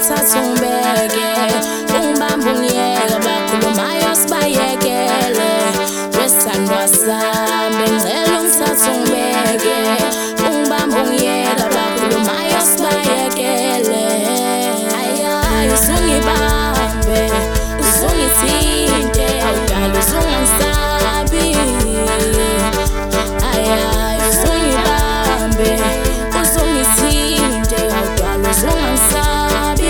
ungithatha ungibeke, ungibambe ungiyeke, abakhulumayo sibayekele. Wesithandwa sami ngicela ungithathe ungibeke, ungibambe ungiyeke, abakhulumayo sibayekele. Ayayi usungibambe, usungithinte, awudala uzungangisabi. Ayayi usungibambe, uzungithinte, awudala uzungangisabi.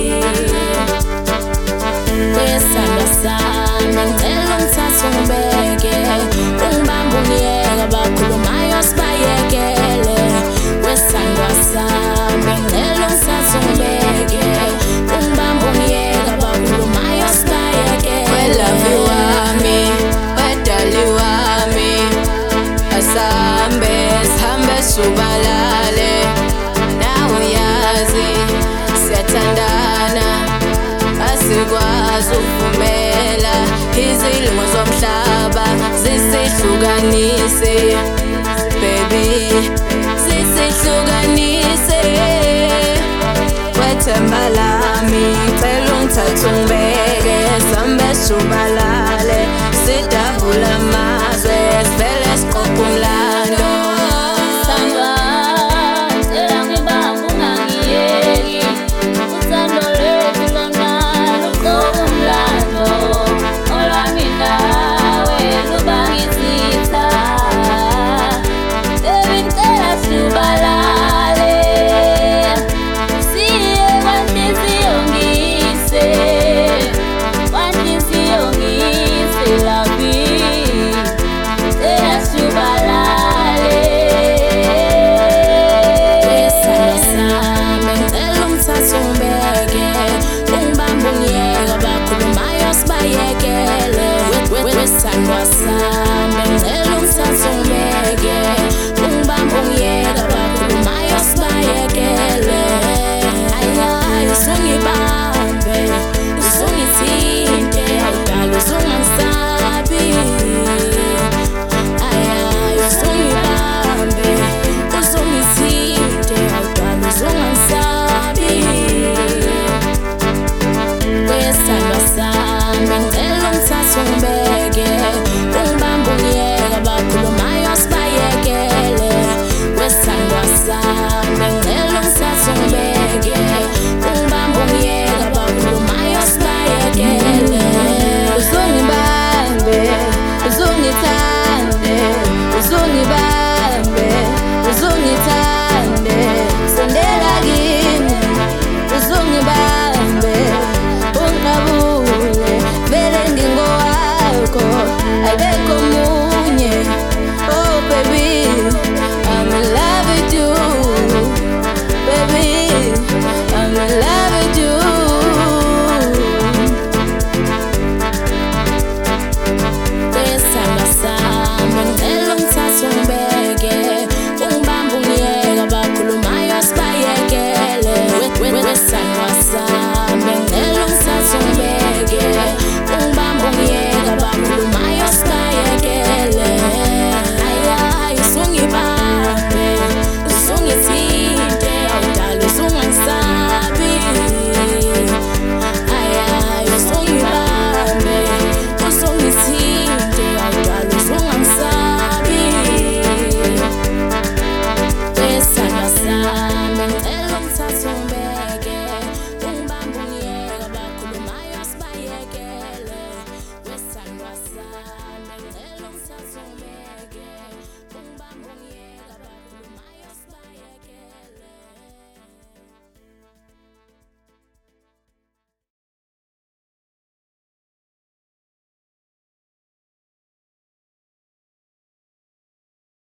Wesithandwa sami ngicela ungithathe ungibeke, ungibambe ungiyeke, abakhulumayo sibayekele. Wesithandwa sami ngicela ungithathe ungibeke, ungibambe ungiyeke, abakhulumayo sibayekele. Welavi wami, badali wami, asambe sihambe subalale. Nawe uyazi siyathandana, asikwazi ukuvumela izilimo zomhlaba zisihlukanise. Baby, zisihlukanise. Wethemba lami, cela ungithathe ungibeke, sihambe subalale.